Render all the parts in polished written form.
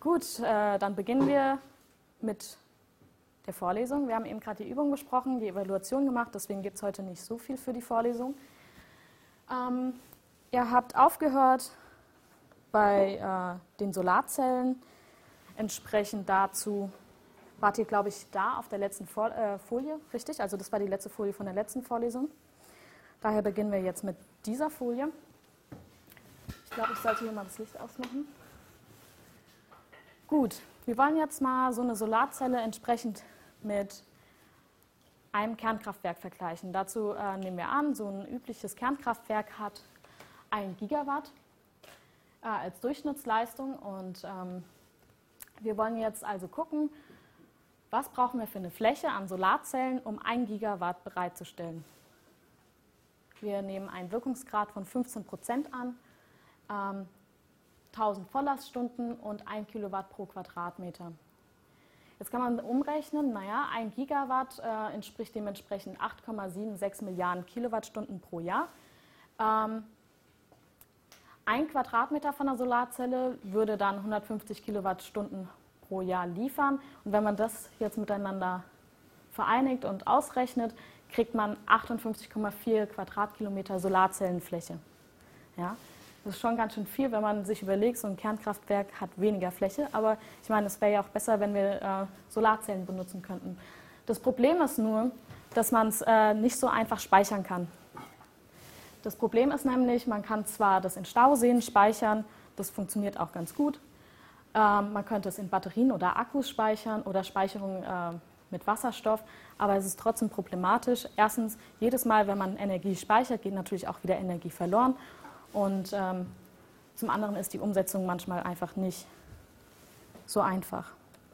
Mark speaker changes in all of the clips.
Speaker 1: Gut, dann beginnen wir mit der Vorlesung. Wir haben eben gerade die Übung besprochen, die Evaluation gemacht, deswegen gibt es heute nicht so viel für die Vorlesung. Ihr habt aufgehört bei den Solarzellen. Entsprechend dazu wart ihr, glaube ich, da auf der letzten Folie, richtig? Also das war die letzte Folie von der letzten Vorlesung. Daher beginnen wir jetzt mit dieser Folie. Ich glaube, ich sollte hier mal das Licht ausmachen. Gut, wir wollen jetzt mal so eine Solarzelle entsprechend mit einem Kernkraftwerk vergleichen. Dazu nehmen wir an, so ein übliches Kernkraftwerk hat 1 Gigawatt als Durchschnittsleistung und wir wollen jetzt also gucken, was brauchen wir für eine Fläche an Solarzellen, um 1 Gigawatt bereitzustellen. Wir nehmen einen Wirkungsgrad von 15% an, 1000 Volllaststunden und 1 Kilowatt pro Quadratmeter. Jetzt kann man umrechnen, naja, 1 Gigawatt entspricht dementsprechend 8,76 Milliarden Kilowattstunden pro Jahr. 1 Quadratmeter von der Solarzelle würde dann 150 Kilowattstunden pro Jahr liefern. Und wenn man das jetzt miteinander vereinigt und ausrechnet, kriegt man 58,4 Quadratkilometer Solarzellenfläche. Ja, das ist schon ganz schön viel, wenn man sich überlegt, so ein Kernkraftwerk hat weniger Fläche. Aber ich meine, es wäre ja auch besser, wenn wir Solarzellen benutzen könnten. Das Problem ist nur, dass man es nicht so einfach speichern kann. Das Problem ist nämlich, man kann zwar das in Stauseen speichern, das funktioniert auch ganz gut. Man könnte es in Batterien oder Akkus speichern oder Speicherung mit Wasserstoff, aber es ist trotzdem problematisch. Erstens, jedes Mal, wenn man Energie speichert, geht natürlich auch wieder Energie verloren. Und zum anderen ist die Umsetzung manchmal einfach nicht so einfach.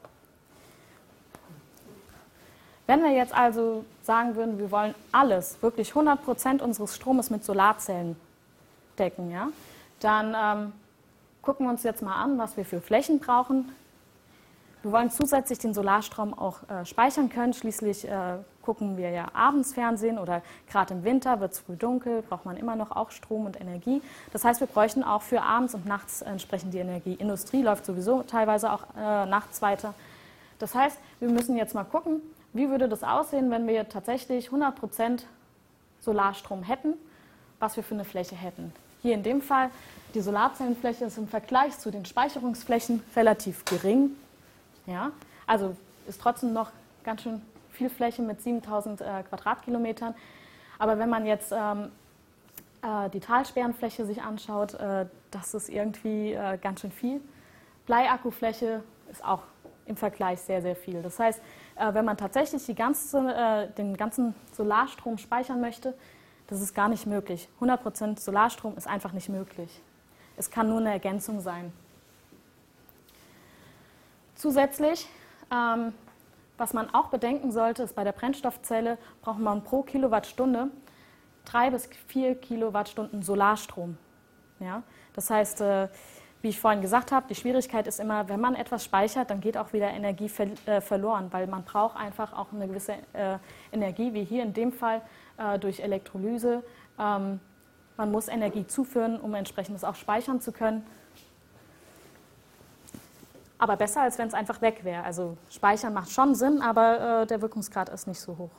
Speaker 1: Wenn wir jetzt also sagen würden, wir wollen alles, wirklich 100% unseres Stromes mit Solarzellen decken, ja, dann gucken wir uns jetzt mal an, was wir für Flächen brauchen. Wir wollen zusätzlich den Solarstrom auch speichern können. Schließlich gucken wir ja abends Fernsehen oder gerade im Winter wird es früh dunkel, braucht man immer noch auch Strom und Energie. Das heißt, wir bräuchten auch für abends und nachts entsprechend die Energie. Industrie läuft sowieso teilweise auch nachts weiter. Das heißt, wir müssen jetzt mal gucken, wie würde das aussehen, wenn wir tatsächlich 100% Solarstrom hätten, was wir für eine Fläche hätten. Hier in dem Fall, die Solarzellenfläche ist im Vergleich zu den Speicherungsflächen relativ gering. Ja, also ist trotzdem noch ganz schön viel Fläche mit 7000 Quadratkilometern. Aber wenn man jetzt die Talsperrenfläche sich anschaut, das ist irgendwie ganz schön viel. Bleiakkufläche ist auch im Vergleich sehr, sehr viel. Das heißt, wenn man tatsächlich den ganzen Solarstrom speichern möchte, das ist gar nicht möglich. 100% Solarstrom ist einfach nicht möglich. Es kann nur eine Ergänzung sein. Zusätzlich, was man auch bedenken sollte, ist, bei der Brennstoffzelle braucht man pro Kilowattstunde 3 bis 4 Kilowattstunden Solarstrom. Ja? Das heißt, wie ich vorhin gesagt habe, die Schwierigkeit ist immer, wenn man etwas speichert, dann geht auch wieder Energie verloren, weil man braucht einfach auch eine gewisse Energie, wie hier in dem Fall durch Elektrolyse. Man muss Energie zuführen, um entsprechendes auch speichern zu können. Aber besser, als wenn es einfach weg wäre. Also speichern macht schon Sinn, aber der Wirkungsgrad ist nicht so hoch.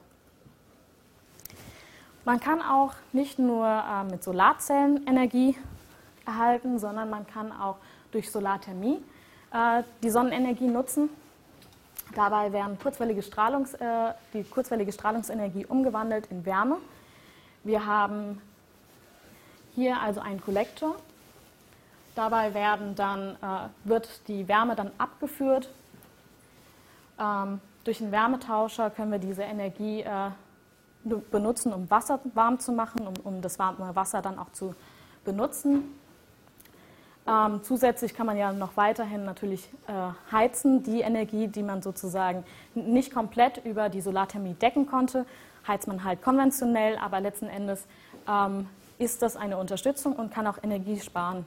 Speaker 1: Man kann auch nicht nur mit Solarzellen Energie erhalten, sondern man kann auch durch Solarthermie die Sonnenenergie nutzen. Dabei werden die kurzwellige Strahlungsenergie umgewandelt in Wärme. Wir haben hier also einen Kollektor. Dabei wird die Wärme dann abgeführt. Durch einen Wärmetauscher können wir diese Energie benutzen, um Wasser warm zu machen, um das warme Wasser dann auch zu benutzen. Zusätzlich kann man ja noch weiterhin natürlich heizen. Die Energie, die man sozusagen nicht komplett über die Solarthermie decken konnte, heizt man halt konventionell, aber letzten Endes ist das eine Unterstützung und kann auch Energie sparen.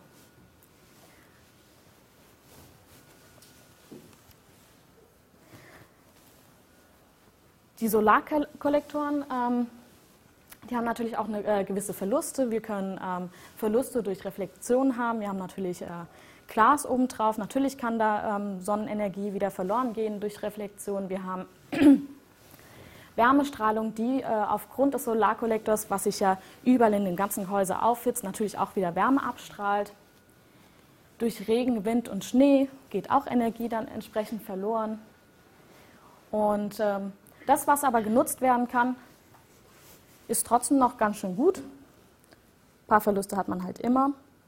Speaker 1: Die Solarkollektoren, die haben natürlich auch eine gewisse Verluste. Wir können Verluste durch Reflexion haben. Wir haben natürlich Glas obendrauf. Natürlich kann da Sonnenenergie wieder verloren gehen durch Reflexion. Wir haben Wärmestrahlung, die aufgrund des Solarkollektors, was sich ja überall in dem ganzen Gehäuse aufhitzt, natürlich auch wieder Wärme abstrahlt. Durch Regen, Wind und Schnee geht auch Energie dann entsprechend verloren. Und das, was aber genutzt werden kann, ist trotzdem noch ganz schön gut. Ein paar Verluste hat man halt immer.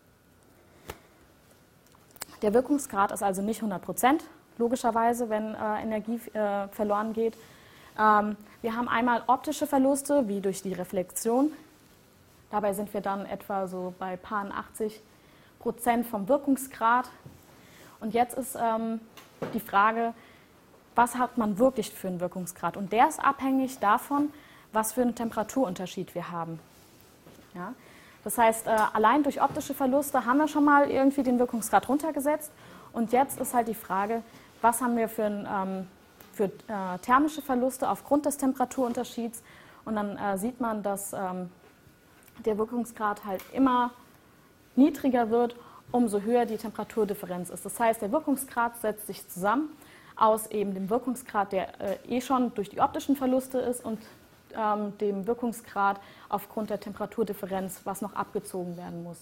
Speaker 1: Der Wirkungsgrad ist also nicht 100%, logischerweise, wenn Energie verloren geht. Wir haben einmal optische Verluste, wie durch die Reflexion. Dabei sind wir dann etwa so bei paar 80% vom Wirkungsgrad. Und jetzt ist die Frage, was hat man wirklich für einen Wirkungsgrad? Und der ist abhängig davon, was für einen Temperaturunterschied wir haben. Ja? Das heißt, allein durch optische Verluste haben wir schon mal irgendwie den Wirkungsgrad runtergesetzt. Und jetzt ist halt die Frage, was haben wir für thermische Verluste aufgrund des Temperaturunterschieds. Und dann sieht man, dass der Wirkungsgrad halt immer niedriger wird, umso höher die Temperaturdifferenz ist. Das heißt, der Wirkungsgrad setzt sich zusammen aus eben dem Wirkungsgrad, der schon durch die optischen Verluste ist, und dem Wirkungsgrad aufgrund der Temperaturdifferenz, was noch abgezogen werden muss.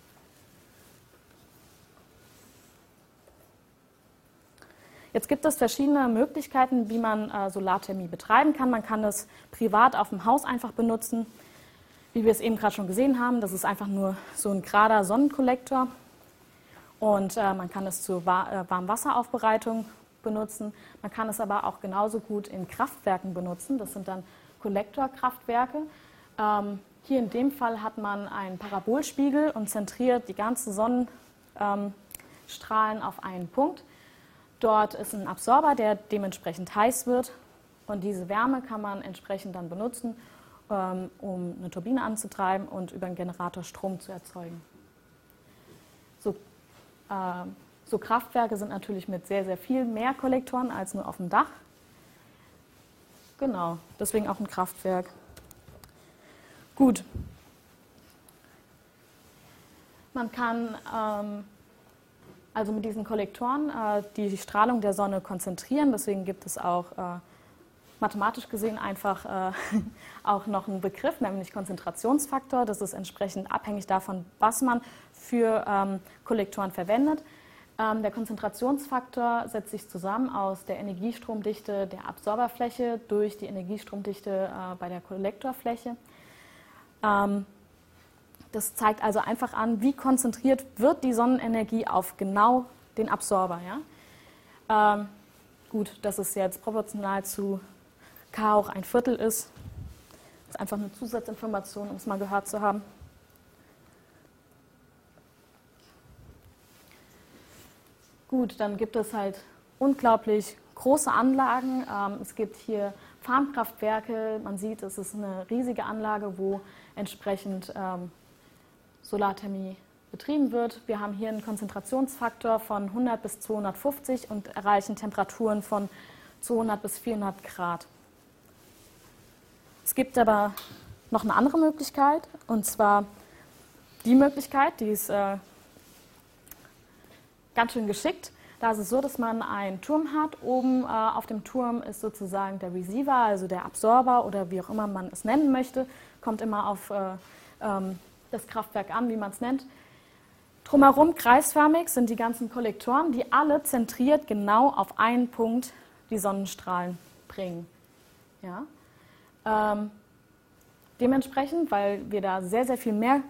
Speaker 1: Jetzt gibt es verschiedene Möglichkeiten, wie man Solarthermie betreiben kann. Man kann es privat auf dem Haus einfach benutzen, wie wir es eben gerade schon gesehen haben. Das ist einfach nur so ein gerader Sonnenkollektor. Und man kann es zur Warmwasseraufbereitung benutzen. Man kann es aber auch genauso gut in Kraftwerken benutzen. Das sind dann Kollektorkraftwerke. Hier in dem Fall hat man einen Parabolspiegel und zentriert die ganzen Sonnenstrahlen auf einen Punkt. Dort ist ein Absorber, der dementsprechend heiß wird, und diese Wärme kann man entsprechend dann benutzen, um eine Turbine anzutreiben und über einen Generator Strom zu erzeugen. So Kraftwerke sind natürlich mit sehr, sehr viel mehr Kollektoren als nur auf dem Dach. Genau, deswegen auch ein Kraftwerk. Gut. Man kann also mit diesen Kollektoren die Strahlung der Sonne konzentrieren. Deswegen gibt es auch mathematisch gesehen einfach auch noch einen Begriff, nämlich Konzentrationsfaktor. Das ist entsprechend abhängig davon, was man für Kollektoren verwendet. Der Konzentrationsfaktor setzt sich zusammen aus der Energiestromdichte der Absorberfläche durch die Energiestromdichte bei der Kollektorfläche. Das zeigt also einfach an, wie konzentriert wird die Sonnenenergie auf genau den Absorber. Ja? Gut, dass es jetzt proportional zu K hoch 1/4 ist. Das ist einfach eine Zusatzinformation, um es mal gehört zu haben. Gut, dann gibt es halt unglaublich große Anlagen. Es gibt hier Farmkraftwerke. Man sieht, es ist eine riesige Anlage, wo entsprechend Solarthermie betrieben wird. Wir haben hier einen Konzentrationsfaktor von 100 bis 250 und erreichen Temperaturen von 200 bis 400 Grad. Es gibt aber noch eine andere Möglichkeit, und zwar die Möglichkeit, die ist ganz schön geschickt. Da ist es so, dass man einen Turm hat. Oben auf dem Turm ist sozusagen der Receiver, also der Absorber oder wie auch immer man es nennen möchte. Kommt immer auf das Kraftwerk an, wie man es nennt. Drumherum kreisförmig sind die ganzen Kollektoren, die alle zentriert genau auf einen Punkt die Sonnenstrahlen bringen. Ja? Dementsprechend, weil wir da sehr, sehr viel mehr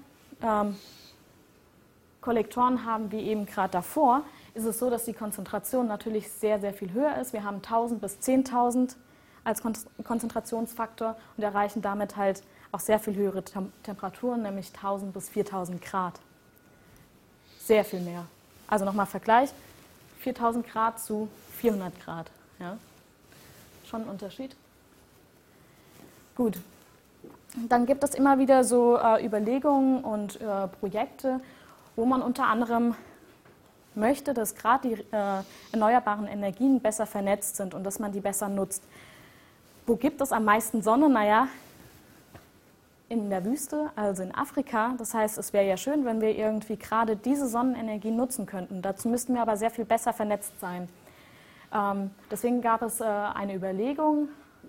Speaker 1: Kollektoren haben wie eben gerade davor, ist es so, dass die Konzentration natürlich sehr, sehr viel höher ist. Wir haben 1000 bis 10.000 als Konzentrationsfaktor und erreichen damit halt auch sehr viel höhere Temperaturen, nämlich 1000 bis 4000 Grad. Sehr viel mehr. Also nochmal Vergleich, 4000 Grad zu 400 Grad. Ja? Schon ein Unterschied. Gut. Dann gibt es immer wieder so Überlegungen und Projekte, wo man unter anderem möchte, dass gerade die erneuerbaren Energien besser vernetzt sind und dass man die besser nutzt. Wo gibt es am meisten Sonne? Naja, in der Wüste, also in Afrika. Das heißt, es wäre ja schön, wenn wir irgendwie gerade diese Sonnenenergie nutzen könnten. Dazu müssten wir aber sehr viel besser vernetzt sein. Deswegen gab es eine Überlegung,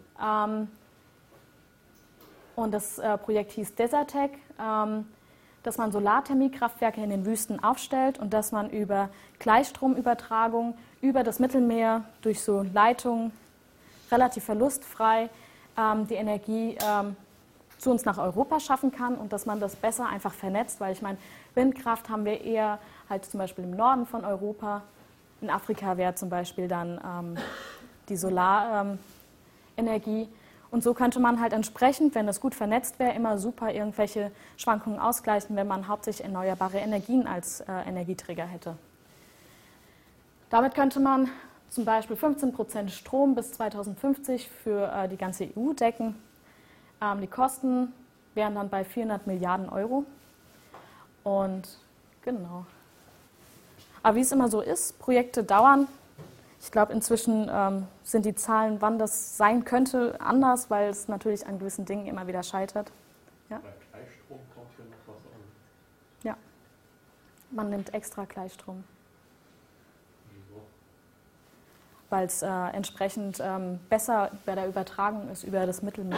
Speaker 1: und das Projekt hieß Desertec, dass man Solarthermiekraftwerke in den Wüsten aufstellt und dass man über Gleichstromübertragung über das Mittelmeer durch so Leitungen relativ verlustfrei die Energie zu uns nach Europa schaffen kann und dass man das besser einfach vernetzt, weil ich meine, Windkraft haben wir eher halt zum Beispiel im Norden von Europa. In Afrika wäre zum Beispiel dann die Solarenergie. Und so könnte man halt entsprechend, wenn das gut vernetzt wäre, immer super irgendwelche Schwankungen ausgleichen, wenn man hauptsächlich erneuerbare Energien als Energieträger hätte. Damit könnte man zum Beispiel 15% Strom bis 2050 für die ganze EU decken. Die Kosten wären dann bei 400 Milliarden Euro. Und genau. Aber wie es immer so ist, Projekte dauern. Ich glaube, inzwischen sind die Zahlen, wann das sein könnte, anders, weil es natürlich an gewissen Dingen immer wieder scheitert. Ja?
Speaker 2: Bei Gleichstrom kommt hier noch was an.
Speaker 1: Ja, man nimmt extra Gleichstrom.
Speaker 2: Wieso?
Speaker 1: Weil es entsprechend besser bei der Übertragung ist über das Mittelmeer.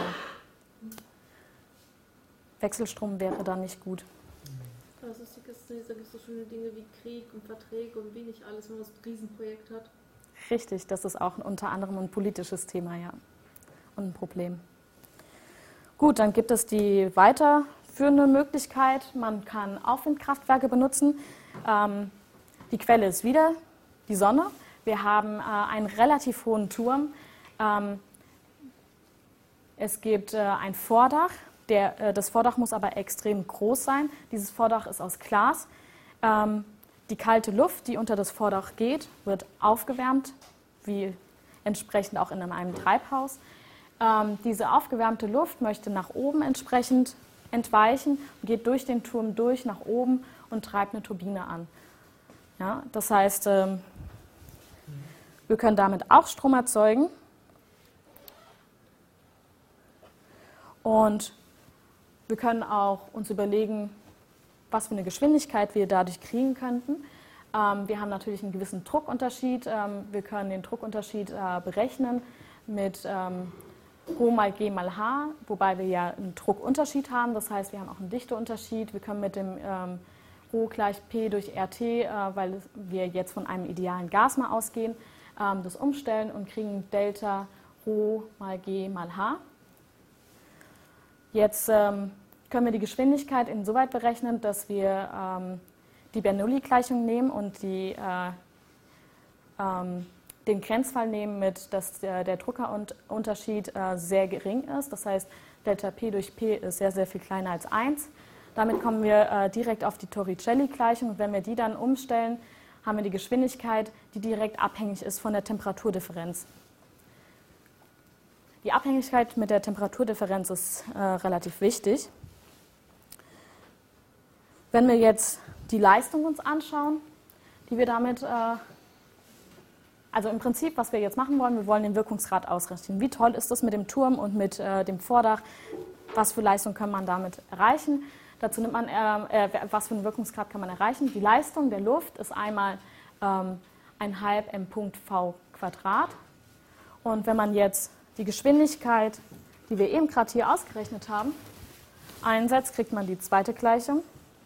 Speaker 1: Wechselstrom wäre dann nicht gut.
Speaker 3: Das ist die Kiste, da gibt es so schöne Dinge wie Krieg und Verträge und wie nicht alles, wenn man so ein Riesenprojekt hat.
Speaker 1: Richtig, das ist auch unter anderem ein politisches Thema, ja. Und ein Problem. Gut, dann gibt es die weiterführende Möglichkeit. Man kann Aufwindkraftwerke benutzen. Die Quelle ist wieder die Sonne. Wir haben einen relativ hohen Turm. Es gibt ein Vordach. Das Vordach muss aber extrem groß sein. Dieses Vordach ist aus Glas. Die kalte Luft, die unter das Vordach geht, wird aufgewärmt, wie entsprechend auch in einem Treibhaus. Diese aufgewärmte Luft möchte nach oben entsprechend entweichen, geht durch den Turm durch nach oben und treibt eine Turbine an. Ja, das heißt, wir können damit auch Strom erzeugen. Und wir können auch uns überlegen, was für eine Geschwindigkeit wir dadurch kriegen könnten. Wir haben natürlich einen gewissen Druckunterschied. Wir können den Druckunterschied berechnen mit Rho mal G mal H, wobei wir ja einen Druckunterschied haben. Das heißt, wir haben auch einen Dichteunterschied. Wir können mit dem Rho gleich P durch RT, weil wir jetzt von einem idealen Gas mal ausgehen, das umstellen und kriegen Delta Rho mal G mal H. Jetzt können wir die Geschwindigkeit insoweit berechnen, dass wir die Bernoulli-Gleichung nehmen und den Grenzfall nehmen, dass der Druckunterschied sehr gering ist. Das heißt, Delta P durch P ist sehr, sehr viel kleiner als 1. Damit kommen wir direkt auf die Torricelli-Gleichung. Und wenn wir die dann umstellen, haben wir die Geschwindigkeit, die direkt abhängig ist von der Temperaturdifferenz. Die Abhängigkeit mit der Temperaturdifferenz ist relativ wichtig. Wenn wir jetzt die Leistung uns anschauen, die wir damit, also im Prinzip, was wir jetzt machen wollen, wir wollen den Wirkungsgrad ausrechnen. Wie toll ist das mit dem Turm und mit dem Vordach? Was für Leistung kann man damit erreichen? Dazu nimmt man, was für einen Wirkungsgrad kann man erreichen? Die Leistung der Luft ist einmal 1,5 m.v². Und wenn man jetzt die Geschwindigkeit, die wir eben gerade hier ausgerechnet haben, einsetzt, kriegt man die zweite Gleichung.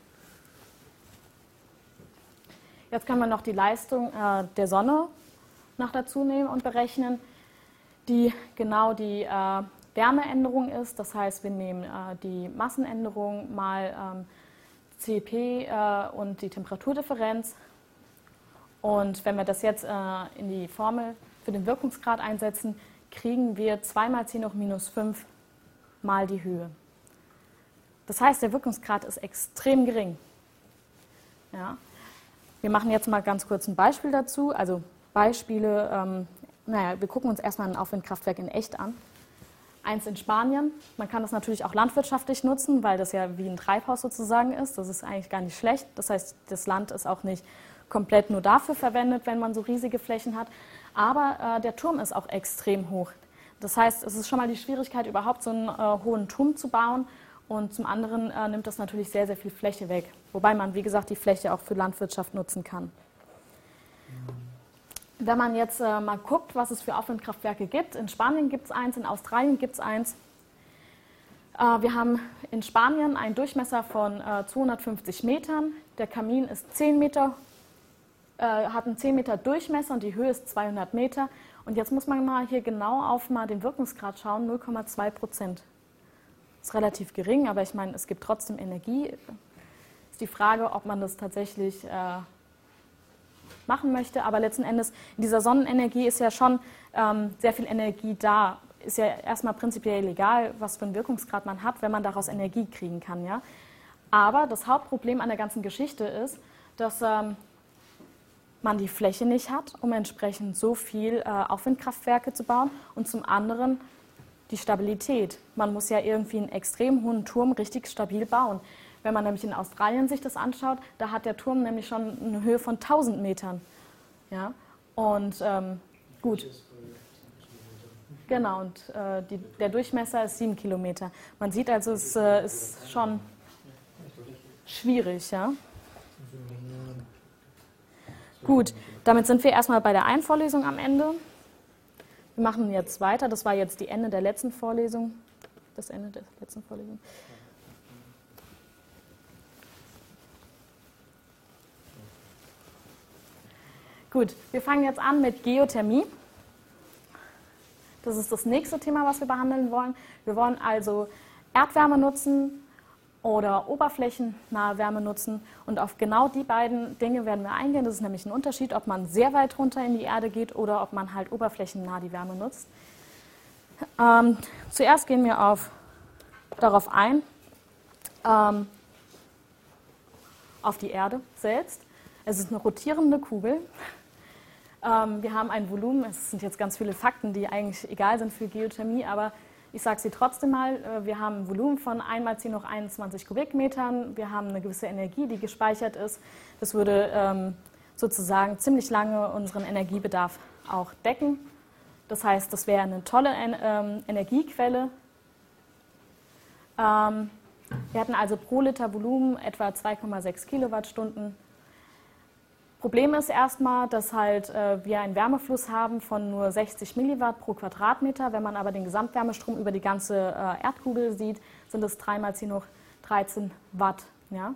Speaker 1: Jetzt können wir noch die Leistung der Sonne noch dazu nehmen und berechnen, die genau die Wärmeänderung ist. Das heißt, wir nehmen die Massenänderung mal Cp und die Temperaturdifferenz. Und wenn wir das jetzt in die Formel für den Wirkungsgrad einsetzen, kriegen wir 2 mal 10 hoch minus 5 mal die Höhe. Das heißt, der Wirkungsgrad ist extrem gering. Ja. Wir machen jetzt mal ganz kurz ein Beispiel dazu. Also Beispiele, wir gucken uns erstmal ein Aufwindkraftwerk in echt an. Eins in Spanien. Man kann das natürlich auch landwirtschaftlich nutzen, weil das ja wie ein Treibhaus sozusagen ist. Das ist eigentlich gar nicht schlecht. Das heißt, das Land ist auch nicht komplett nur dafür verwendet, wenn man so riesige Flächen hat. Aber der Turm ist auch extrem hoch. Das heißt, es ist schon mal die Schwierigkeit, überhaupt so einen hohen Turm zu bauen. Und zum anderen nimmt das natürlich sehr, sehr viel Fläche weg. Wobei man, wie gesagt, die Fläche auch für Landwirtschaft nutzen kann. Wenn man jetzt mal guckt, was es für Aufwindkraftwerke gibt, in Spanien gibt es eins, in Australien gibt es eins. Wir haben in Spanien einen Durchmesser von 250 Metern. Der Kamin ist 10 Meter, hat einen 10 Meter Durchmesser und die Höhe ist 200 Meter. Und jetzt muss man mal hier genau auf mal den Wirkungsgrad schauen, 0,2%. Ist relativ gering, aber ich meine, es gibt trotzdem Energie. Ist die Frage, ob man das tatsächlich machen möchte. Aber letzten Endes, in dieser Sonnenenergie ist ja schon sehr viel Energie da. Ist ja erstmal prinzipiell egal, was für einen Wirkungsgrad man hat, wenn man daraus Energie kriegen kann. Ja? Aber das Hauptproblem an der ganzen Geschichte ist, dass man die Fläche nicht hat, um entsprechend so viel Aufwindkraftwerke zu bauen. Und zum anderen die Stabilität. Man muss ja irgendwie einen extrem hohen Turm richtig stabil bauen. Wenn man nämlich in Australien sich das anschaut, da hat der Turm nämlich schon eine Höhe von 1000 Metern. Ja? Und gut. Genau, und der Durchmesser ist 7 Kilometer. Man sieht also, es ist schon schwierig. Ja? Gut, damit sind wir erstmal bei der einen Vorlesung am Ende. Wir machen jetzt weiter. Das war jetzt das Ende der letzten Vorlesung. Gut, wir fangen jetzt an mit Geothermie. Das ist das nächste Thema, was wir behandeln wollen. Wir wollen also Erdwärme nutzen oder oberflächennahe Wärme nutzen. Und auf genau die beiden Dinge werden wir eingehen. Das ist nämlich ein Unterschied, ob man sehr weit runter in die Erde geht oder ob man halt oberflächennah die Wärme nutzt. Zuerst gehen wir darauf ein, auf die Erde selbst. Es ist eine rotierende Kugel. Wir haben ein Volumen, es sind jetzt ganz viele Fakten, die eigentlich egal sind für Geothermie, aber ich sage sie trotzdem mal, wir haben ein Volumen von 1 mal 10 hoch 21 Kubikmetern, wir haben eine gewisse Energie, die gespeichert ist. Das würde sozusagen ziemlich lange unseren Energiebedarf auch decken. Das heißt, das wäre eine tolle Energiequelle. Wir hatten also pro Liter Volumen etwa 2,6 Kilowattstunden. Problem ist erstmal, dass halt wir einen Wärmefluss haben von nur 60 Milliwatt pro Quadratmeter. Wenn man aber den Gesamtwärmestrom über die ganze Erdkugel sieht, sind es 3 mal 10 hoch 13 Watt. Ja?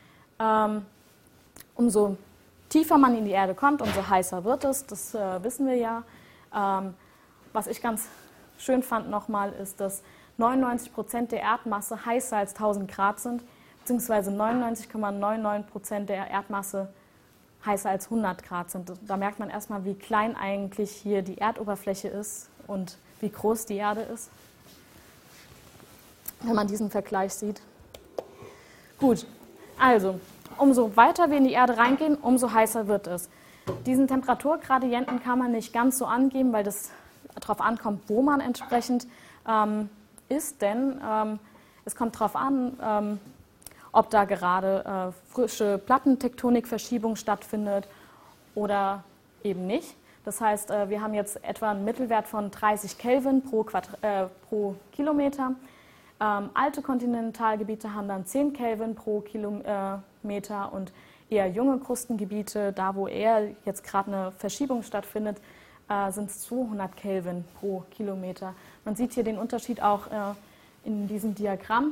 Speaker 1: Umso tiefer man in die Erde kommt, umso heißer wird es. Das wissen wir ja. Was ich ganz schön fand nochmal, ist, dass 99% der Erdmasse heißer als 1000 Grad sind, beziehungsweise 99,99% der Erdmasse heißer als 100 Grad sind. Da merkt man erstmal, wie klein eigentlich hier die Erdoberfläche ist und wie groß die Erde ist, wenn man diesen Vergleich sieht. Gut, also umso weiter wir in die Erde reingehen, umso heißer wird es. Diesen Temperaturgradienten kann man nicht ganz so angeben, weil das darauf ankommt, wo man entsprechend ist, denn es kommt darauf an, ob da gerade frische Plattentektonikverschiebung stattfindet oder eben nicht. Das heißt, wir haben jetzt etwa einen Mittelwert von 30 Kelvin pro Kilometer. Alte Kontinentalgebiete haben dann 10 Kelvin pro Kilometer und eher junge Krustengebiete, da wo eher jetzt gerade eine Verschiebung stattfindet, sind es 200 Kelvin pro Kilometer. Man sieht hier den Unterschied auch in diesem Diagramm.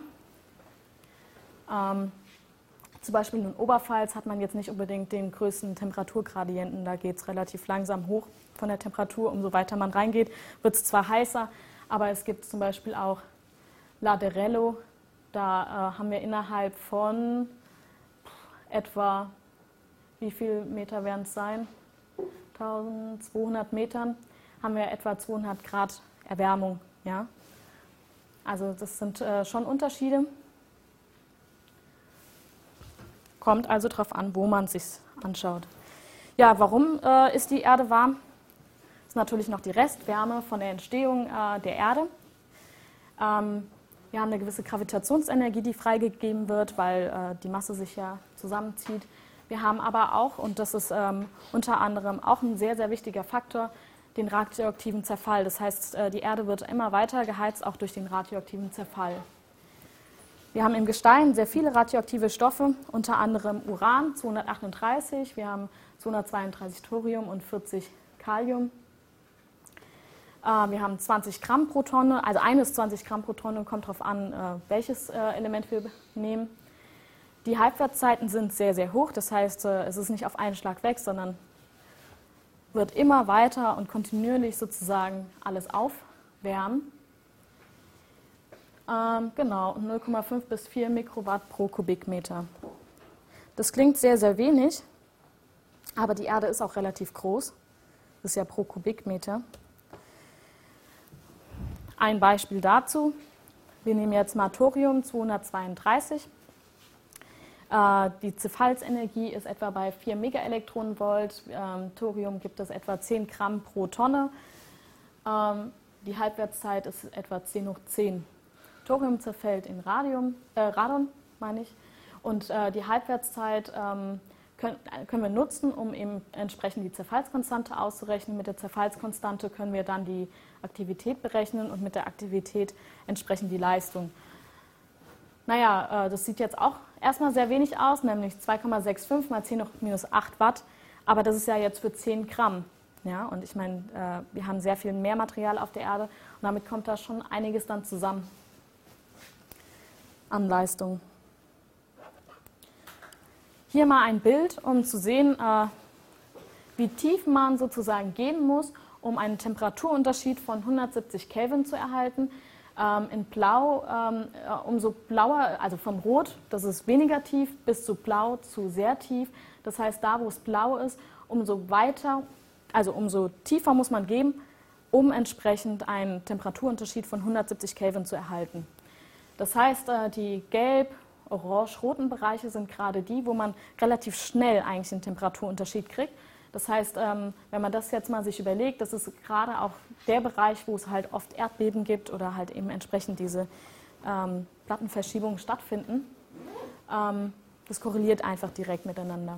Speaker 1: Zum Beispiel in Oberpfalz hat man jetzt nicht unbedingt den größten Temperaturgradienten, da geht es relativ langsam hoch von der Temperatur. Umso weiter man reingeht, wird es zwar heißer, aber es gibt zum Beispiel auch Laderello, da haben wir innerhalb von etwa, wie viel Meter werden es sein? 1200 Metern haben wir etwa 200 Grad Erwärmung. Ja? Also das sind schon Unterschiede. Kommt also darauf an, wo man es sich anschaut. Ja, warum ist die Erde warm? Das ist natürlich noch die Restwärme von der Entstehung der Erde. Wir haben eine gewisse Gravitationsenergie, die freigegeben wird, weil die Masse sich ja zusammenzieht. Wir haben aber auch, und das ist unter anderem auch ein sehr, sehr wichtiger Faktor, den radioaktiven Zerfall. Das heißt, die Erde wird immer weiter geheizt, auch durch den radioaktiven Zerfall. Wir haben im Gestein sehr viele radioaktive Stoffe, unter anderem Uran 238, wir haben 232 Thorium und 40 Kalium. Wir haben 20 Gramm pro Tonne, also 1 bis 20 Gramm pro Tonne, kommt darauf an, welches Element wir nehmen. Die Halbwertszeiten sind sehr, sehr hoch, das heißt, es ist nicht auf einen Schlag weg, sondern wird immer weiter und kontinuierlich sozusagen alles aufwärmen. Genau, 0,5 bis 4 Mikrowatt pro Kubikmeter. Das klingt sehr, sehr wenig, aber die Erde ist auch relativ groß. Das ist ja pro Kubikmeter. Ein Beispiel dazu. Wir nehmen jetzt mal Thorium 232. Die Zerfallsenergie ist etwa bei 4 Megaelektronenvolt. Thorium gibt es etwa 10 Gramm pro Tonne. Die Halbwertszeit ist etwa 10 hoch 10. Thorium zerfällt in Radon, meine ich. Und die Halbwertszeit können wir nutzen, um eben entsprechend die Zerfallskonstante auszurechnen. Mit der Zerfallskonstante können wir dann die Aktivität berechnen und mit der Aktivität entsprechend die Leistung. Naja, das sieht jetzt auch erstmal sehr wenig aus, nämlich 2,65 mal 10 hoch minus 8 Watt. Aber das ist ja jetzt für 10 Gramm. Ja? Und ich meine, wir haben sehr viel mehr Material auf der Erde und damit kommt da schon einiges dann zusammen an Leistung. Hier mal ein Bild, um zu sehen, wie tief man sozusagen gehen muss, um einen Temperaturunterschied von 170 Kelvin zu erhalten. In Blau, umso blauer, also von Rot, das ist weniger tief, bis zu Blau, zu sehr tief. Das heißt, da wo es blau ist, umso weiter, also umso tiefer muss man gehen, um entsprechend einen Temperaturunterschied von 170 Kelvin zu erhalten. Das heißt, die gelb-, orange-roten Bereiche sind gerade die, wo man relativ schnell eigentlich einen Temperaturunterschied kriegt. Das heißt, wenn man das jetzt mal sich überlegt, das ist gerade auch der Bereich, wo es halt oft Erdbeben gibt oder halt eben entsprechend diese Plattenverschiebungen stattfinden. Das korreliert einfach direkt miteinander.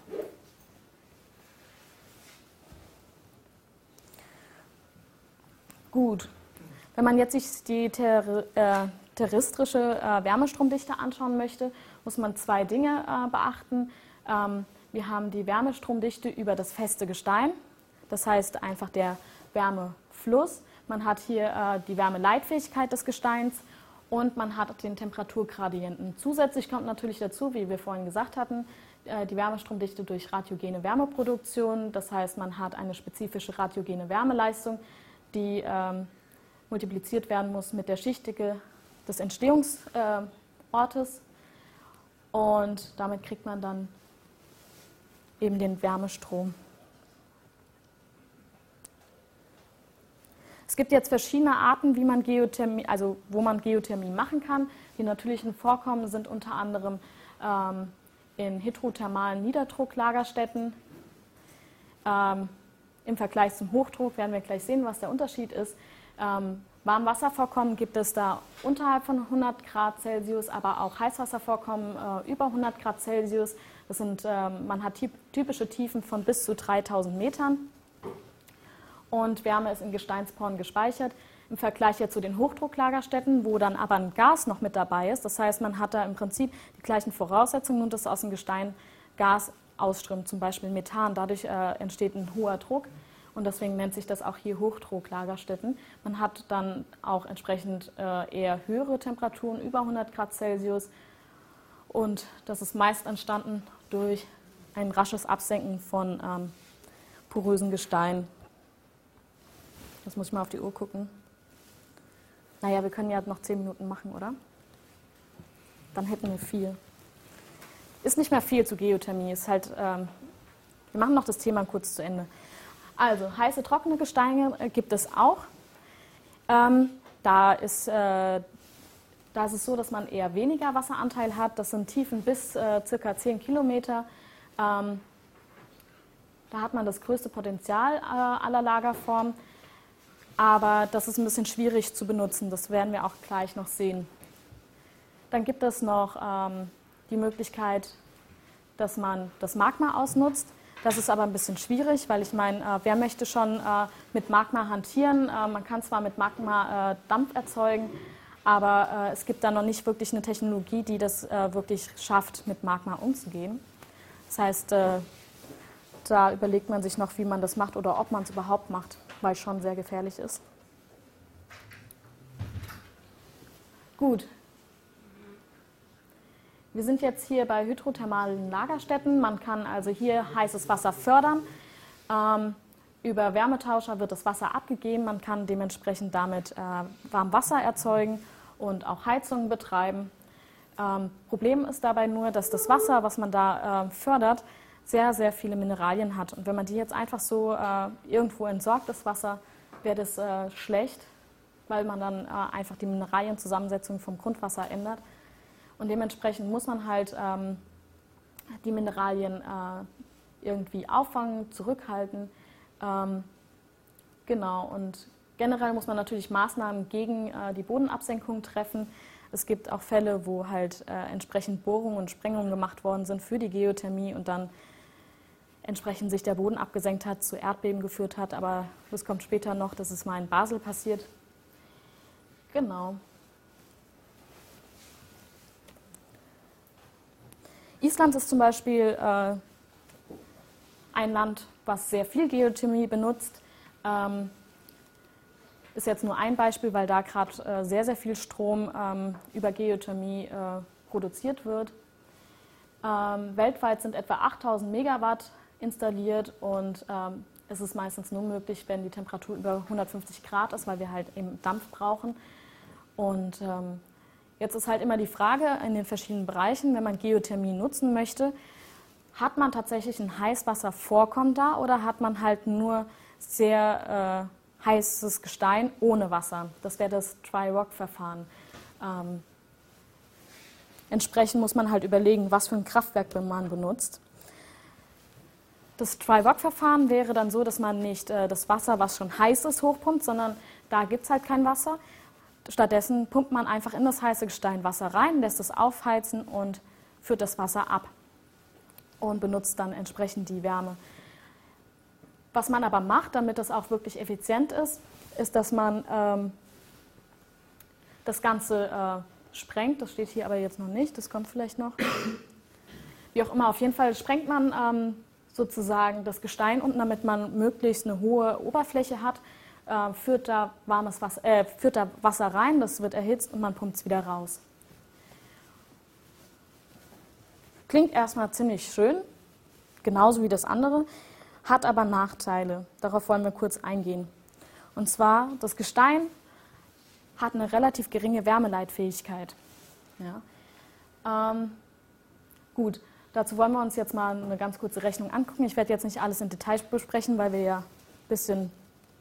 Speaker 1: Gut, wenn man jetzt sich die terrestrische Wärmestromdichte anschauen möchte, muss man zwei Dinge beachten. Wir haben die Wärmestromdichte über das feste Gestein, das heißt einfach der Wärmefluss. Man hat hier die Wärmeleitfähigkeit des Gesteins und man hat den Temperaturgradienten. Zusätzlich kommt natürlich dazu, wie wir vorhin gesagt hatten, die Wärmestromdichte durch radiogene Wärmeproduktion. Das heißt, man hat eine spezifische radiogene Wärmeleistung, die multipliziert werden muss mit der Schichtdicke des Entstehungsortes. Und damit kriegt man dann eben den Wärmestrom. Es gibt jetzt verschiedene Arten, wie man Geothermie, also wo man Geothermie machen kann. Die natürlichen Vorkommen sind unter anderem in hydrothermalen Niederdrucklagerstätten. Im Vergleich zum Hochdruck werden wir gleich sehen, was der Unterschied ist. Warmwasservorkommen gibt es da unterhalb von 100 Grad Celsius, aber auch Heißwasservorkommen über 100 Grad Celsius. Das sind, man hat typische Tiefen von bis zu 3000 Metern und Wärme ist in Gesteinsporen gespeichert. Im Vergleich jetzt zu den Hochdrucklagerstätten, wo dann aber ein Gas noch mit dabei ist. Das heißt, man hat da im Prinzip die gleichen Voraussetzungen, nur dass aus dem Gestein Gas ausströmt, zum Beispiel Methan. Dadurch entsteht ein hoher Druck. Und deswegen nennt sich das auch hier Hochdrucklagerstätten. Man hat dann auch entsprechend eher höhere Temperaturen, über 100 Grad Celsius. Und das ist meist entstanden durch ein rasches Absenken von porösen Gestein. Jetzt muss ich mal auf die Uhr gucken. Naja, wir können ja noch 10 Minuten machen, oder? Dann hätten wir viel. Ist nicht mehr viel zu Geothermie. Ist halt, wir machen noch das Thema kurz zu Ende. Also heiße, trockene Gesteine gibt es auch. Da ist es so, dass man eher weniger Wasseranteil hat. Das sind Tiefen bis ca. 10 Kilometer. Da hat man das größte Potenzial aller Lagerformen. Aber das ist ein bisschen schwierig zu benutzen. Das werden wir auch gleich noch sehen. Dann gibt es noch die Möglichkeit, dass man das Magma ausnutzt. Das ist aber ein bisschen schwierig, weil ich meine, wer möchte schon mit Magma hantieren? Man kann zwar mit Magma Dampf erzeugen, Aber es gibt da noch nicht wirklich eine Technologie, die das wirklich schafft, mit Magma umzugehen. Das heißt, da überlegt man sich noch, wie man das macht oder ob man es überhaupt macht, weil es schon sehr gefährlich ist. Gut. Wir sind jetzt hier bei hydrothermalen Lagerstätten. Man kann also hier heißes Wasser fördern. Über Wärmetauscher wird das Wasser abgegeben. Man kann dementsprechend damit Warmwasser erzeugen und auch Heizungen betreiben. Problem ist dabei nur, dass das Wasser, was man da fördert, sehr, sehr viele Mineralien hat. Und wenn man die jetzt einfach so irgendwo entsorgt, das Wasser, wäre das schlecht, weil man dann einfach die Mineralienzusammensetzung vom Grundwasser ändert. Und dementsprechend muss man halt die Mineralien irgendwie auffangen, zurückhalten. Genau, und generell muss man natürlich Maßnahmen gegen die Bodenabsenkung treffen. Es gibt auch Fälle, wo halt entsprechend Bohrungen und Sprengungen gemacht worden sind für die Geothermie und dann entsprechend sich der Boden abgesenkt hat, zu Erdbeben geführt hat. Aber das kommt später noch, das ist mal in Basel passiert. Genau. Island ist zum Beispiel ein Land, was sehr viel Geothermie benutzt. Ist jetzt nur ein Beispiel, weil da gerade sehr, sehr viel Strom über Geothermie produziert wird. Weltweit sind etwa 8000 Megawatt installiert und es ist meistens nur möglich, wenn die Temperatur über 150 Grad ist, weil wir halt eben Dampf brauchen. Und jetzt ist halt immer die Frage in den verschiedenen Bereichen, wenn man Geothermie nutzen möchte, hat man tatsächlich ein Heißwasservorkommen da oder hat man halt nur sehr heißes Gestein ohne Wasser? Das wäre das Dry-Rock-Verfahren. Entsprechend muss man halt überlegen, was für ein Kraftwerk man benutzt. Das Dry-Rock-Verfahren wäre dann so, dass man nicht das Wasser, was schon heiß ist, hochpumpt, sondern da gibt es halt kein Wasser. Stattdessen pumpt man einfach in das heiße Gestein Wasser rein, lässt es aufheizen und führt das Wasser ab und benutzt dann entsprechend die Wärme. Was man aber macht, damit das auch wirklich effizient ist, ist, dass man das Ganze sprengt. Das steht hier aber jetzt noch nicht, das kommt vielleicht noch. Wie auch immer, auf jeden Fall sprengt man sozusagen das Gestein unten, damit man möglichst eine hohe Oberfläche hat. Führt da Wasser rein, das wird erhitzt und man pumpt es wieder raus. Klingt erstmal ziemlich schön, genauso wie das andere, hat aber Nachteile. Darauf wollen wir kurz eingehen. Und zwar, das Gestein hat eine relativ geringe Wärmeleitfähigkeit. Ja. Gut, dazu wollen wir uns jetzt mal eine ganz kurze Rechnung angucken. Ich werde jetzt nicht alles im Detail besprechen, weil wir ja ein bisschen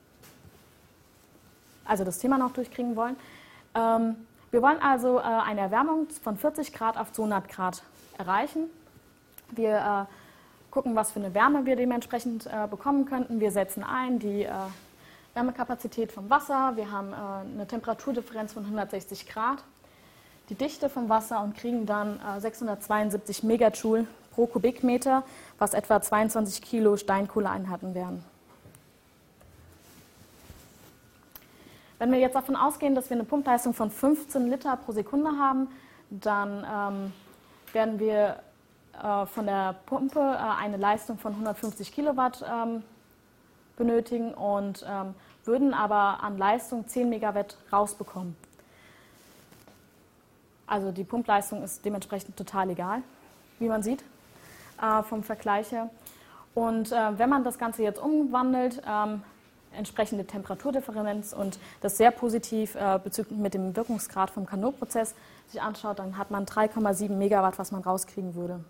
Speaker 1: das Thema noch durchkriegen wollen. Wir wollen also eine Erwärmung von 40 Grad auf 200 Grad erreichen. Wir gucken, was für eine Wärme wir dementsprechend bekommen könnten. Wir setzen ein die Wärmekapazität vom Wasser. Wir haben eine Temperaturdifferenz von 160 Grad, die Dichte vom Wasser und kriegen dann 672 Megajoule pro Kubikmeter, was etwa 22 Kilo Steinkohleeinheiten wären. Wenn wir jetzt davon ausgehen, dass wir eine Pumpleistung von 15 Liter pro Sekunde haben, dann werden wir von der Pumpe eine Leistung von 150 Kilowatt benötigen und würden aber an Leistung 10 Megawatt rausbekommen. Also die Pumpleistung ist dementsprechend total egal, wie man sieht, vom Vergleich her. Und wenn man das Ganze jetzt umwandelt, entsprechende Temperaturdifferenz und das sehr positiv bezüglich mit dem Wirkungsgrad vom Carnot-Prozess sich anschaut, dann hat man 3,7 Megawatt, was man rauskriegen würde.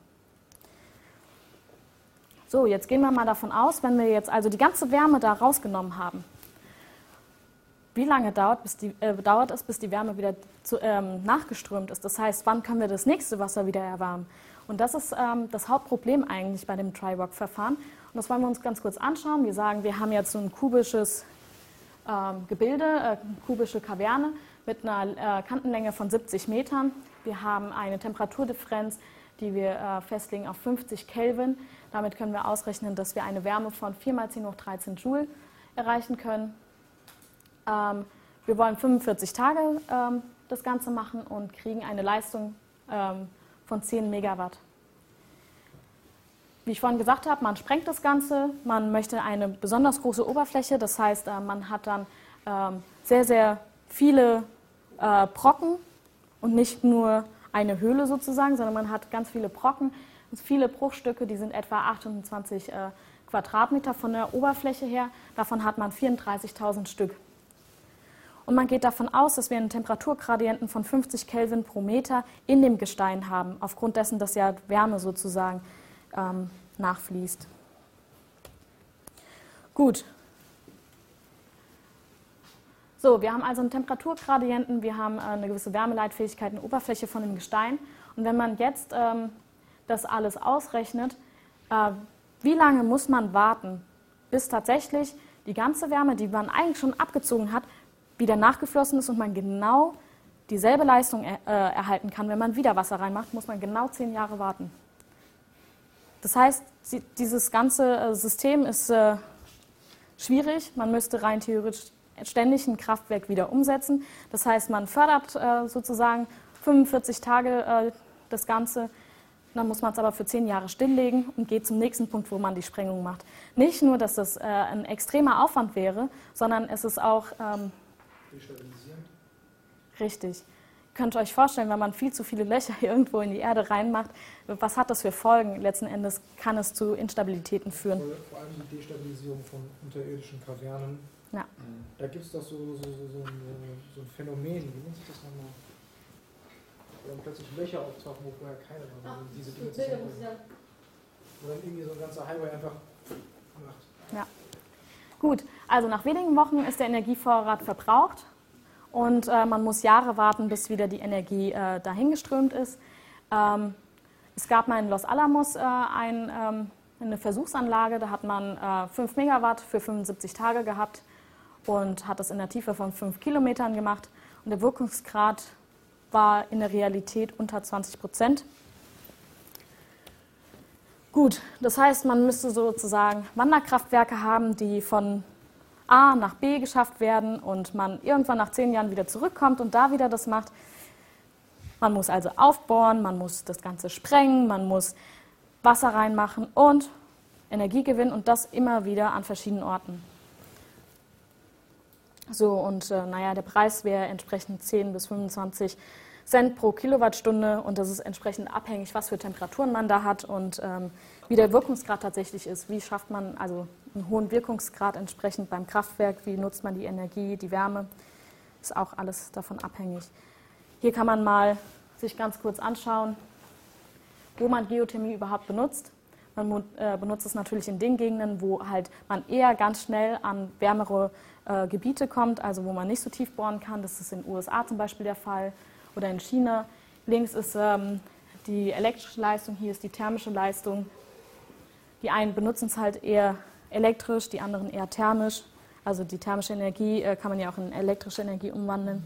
Speaker 1: So, jetzt gehen wir mal davon aus, wenn wir jetzt also die ganze Wärme da rausgenommen haben, wie lange dauert es, bis die Wärme wieder nachgeströmt ist? Das heißt, wann können wir das nächste Wasser wieder erwärmen? Und das ist das Hauptproblem eigentlich bei dem Dry-Rock-Verfahren. Und das wollen wir uns ganz kurz anschauen. Wir sagen, wir haben jetzt so ein kubisches Gebilde, eine kubische Kaverne mit einer Kantenlänge von 70 Metern. Wir haben eine Temperaturdifferenz, die wir festlegen auf 50 Kelvin. Damit können wir ausrechnen, dass wir eine Wärme von 4 mal 10 hoch 13 Joule erreichen können. Wir wollen 45 Tage das Ganze machen und kriegen eine Leistung von 10 Megawatt. Wie ich vorhin gesagt habe, man sprengt das Ganze, man möchte eine besonders große Oberfläche, das heißt, man hat dann sehr, sehr viele Brocken und nicht nur eine Höhle sozusagen, sondern man hat ganz viele Brocken, viele Bruchstücke, die sind etwa 28 Quadratmeter von der Oberfläche her, davon hat man 34.000 Stück. Und man geht davon aus, dass wir einen Temperaturgradienten von 50 Kelvin pro Meter in dem Gestein haben, aufgrund dessen, dass ja Wärme sozusagen nachfließt. Gut. So, wir haben also einen Temperaturgradienten, wir haben eine gewisse Wärmeleitfähigkeit in der Oberfläche von dem Gestein. Und wenn man jetzt das alles ausrechnet, wie lange muss man warten, bis tatsächlich die ganze Wärme, die man eigentlich schon abgezogen hat, wieder nachgeflossen ist und man genau dieselbe Leistung erhalten kann. Wenn man wieder Wasser reinmacht, muss man genau 10 Jahre warten. Das heißt, dieses ganze System ist schwierig. Man müsste rein theoretisch ständig ein Kraftwerk wieder umsetzen. Das heißt, man fördert sozusagen 45 Tage das Ganze. Dann muss man es aber für 10 Jahre stilllegen und geht zum nächsten Punkt, wo man die Sprengung macht. Nicht nur, dass das ein extremer Aufwand wäre, sondern es ist auch
Speaker 4: destabilisierend.
Speaker 1: Richtig. Ihr könnt euch vorstellen, wenn man viel zu viele Löcher irgendwo in die Erde reinmacht, was hat das für Folgen? Letzten Endes kann es zu Instabilitäten führen.
Speaker 4: Vor allem die Destabilisierung von unterirdischen Kavernen.
Speaker 1: Ja.
Speaker 4: Da gibt es doch so ein Phänomen, wie nennt sich das nochmal? Wo dann plötzlich Löcher auftauchen, wo vorher keine waren. Diese Dinge wo dann irgendwie so ein ganzer Highway einfach macht.
Speaker 1: Ja. Gut, also nach wenigen Wochen ist der Energievorrat verbraucht und man muss Jahre warten, bis wieder die Energie dahingeströmt ist. Es gab mal in Los Alamos eine Versuchsanlage, da hat man 5 Megawatt für 75 Tage gehabt und hat das in der Tiefe von 5 Kilometern gemacht. Und der Wirkungsgrad war in der Realität unter 20%. Gut, das heißt, man müsste sozusagen Wanderkraftwerke haben, die von A nach B geschafft werden und man irgendwann nach 10 Jahren wieder zurückkommt und da wieder das macht. Man muss also aufbohren, man muss das Ganze sprengen, man muss Wasser reinmachen und Energie gewinnen und das immer wieder an verschiedenen Orten. So, und der Preis wäre entsprechend 10 bis 25 Cent pro Kilowattstunde und das ist entsprechend abhängig, was für Temperaturen man da hat und wie der Wirkungsgrad tatsächlich ist. Wie schafft man also einen hohen Wirkungsgrad entsprechend beim Kraftwerk, wie nutzt man die Energie, die Wärme, ist auch alles davon abhängig. Hier kann man mal sich ganz kurz anschauen, wo man Geothermie überhaupt benutzt. Man benutzt es natürlich in den Gegenden, wo halt man eher ganz schnell an wärmere Gebiete kommt, also wo man nicht so tief bohren kann. Das ist in den USA zum Beispiel der Fall oder in China. Links ist die elektrische Leistung, hier ist die thermische Leistung. Die einen benutzen es halt eher elektrisch, die anderen eher thermisch. Also die thermische Energie kann man ja auch in elektrische Energie umwandeln.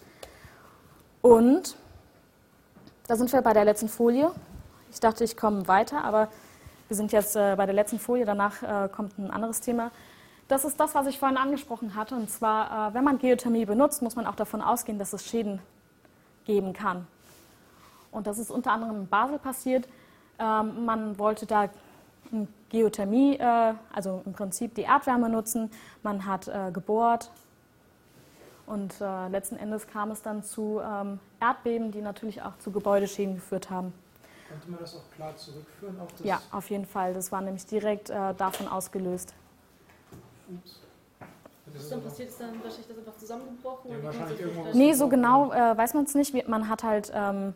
Speaker 1: Und da sind wir bei der letzten Folie. Ich dachte, ich komme weiter, aber wir sind jetzt bei der letzten Folie. Danach kommt ein anderes Thema. Das ist das, was ich vorhin angesprochen hatte. Und zwar, wenn man Geothermie benutzt, muss man auch davon ausgehen, dass es Schäden geben kann. Und das ist unter anderem in Basel passiert. Man wollte da Geothermie, also im Prinzip die Erdwärme nutzen. Man hat gebohrt und letzten Endes kam es dann zu Erdbeben, die natürlich auch zu Gebäudeschäden geführt haben.
Speaker 4: Könnte man das auch klar zurückführen? Auf das
Speaker 1: Ja, auf jeden Fall. Das war nämlich direkt davon ausgelöst.
Speaker 4: Ups.
Speaker 3: Was ist dann passiert? Ist dann wahrscheinlich das einfach zusammengebrochen?
Speaker 4: Ja,
Speaker 3: oder
Speaker 4: wahrscheinlich
Speaker 3: wie
Speaker 4: irgendwo
Speaker 3: kommt
Speaker 4: aus-
Speaker 3: das
Speaker 1: Nee, so genau weiß man es nicht. Man hat halt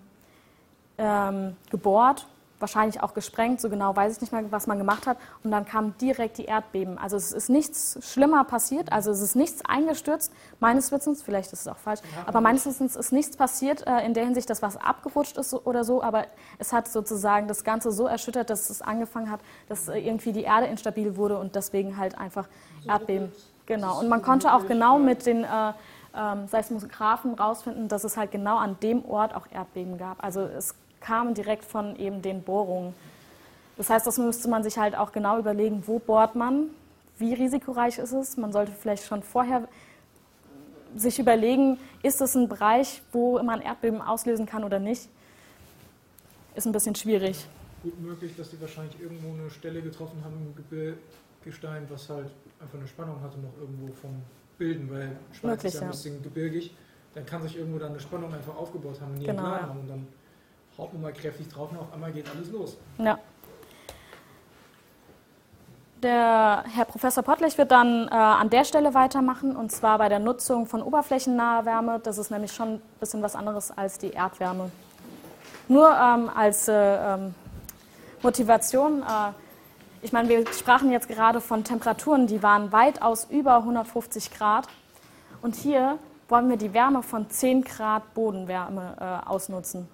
Speaker 1: gebohrt, wahrscheinlich auch gesprengt, so genau weiß ich nicht mehr, was man gemacht hat. Und dann kamen direkt die Erdbeben. Also es ist nichts schlimmer passiert, also es ist nichts eingestürzt, meines Wissens, vielleicht ist es auch falsch, aber meines Wissens ist nichts passiert in der Hinsicht, dass was abgerutscht ist oder so, aber es hat sozusagen das Ganze so erschüttert, dass es angefangen hat, dass irgendwie die Erde instabil wurde und deswegen halt einfach Erdbeben. Genau, und man konnte auch genau mit den Seismographen rausfinden, dass es halt genau an dem Ort auch Erdbeben gab. Also es kam direkt von eben den Bohrungen. Das heißt, das müsste man sich halt auch genau überlegen, wo bohrt man, wie risikoreich ist es. Man sollte vielleicht schon vorher sich überlegen, ist es ein Bereich, wo man Erdbeben auslösen kann oder nicht, ist ein bisschen schwierig.
Speaker 4: Gut möglich, dass die wahrscheinlich irgendwo eine Stelle getroffen haben im Gebirgestein, was halt einfach eine Spannung hatte noch irgendwo vom Bilden, weil Schweiz
Speaker 1: Möglich,
Speaker 4: ist ja ein bisschen gebirgig. Dann kann sich irgendwo dann eine Spannung einfach aufgebaut haben, die
Speaker 1: Genau,
Speaker 4: entladen haben und dann haut man mal kräftig drauf und auf einmal geht alles los.
Speaker 1: Ja. Der Herr Professor Pottlich wird dann an der Stelle weitermachen, und zwar bei der Nutzung von oberflächennaher Wärme. Das ist nämlich schon ein bisschen was anderes als die Erdwärme. Nur als Motivation, ich meine, wir sprachen jetzt gerade von Temperaturen, die waren weitaus über 150 Grad. Und hier wollen wir die Wärme von 10 Grad Bodenwärme ausnutzen.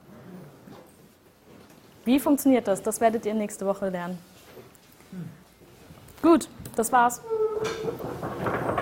Speaker 1: Wie funktioniert das? Das werdet ihr nächste Woche lernen. Gut, das war's.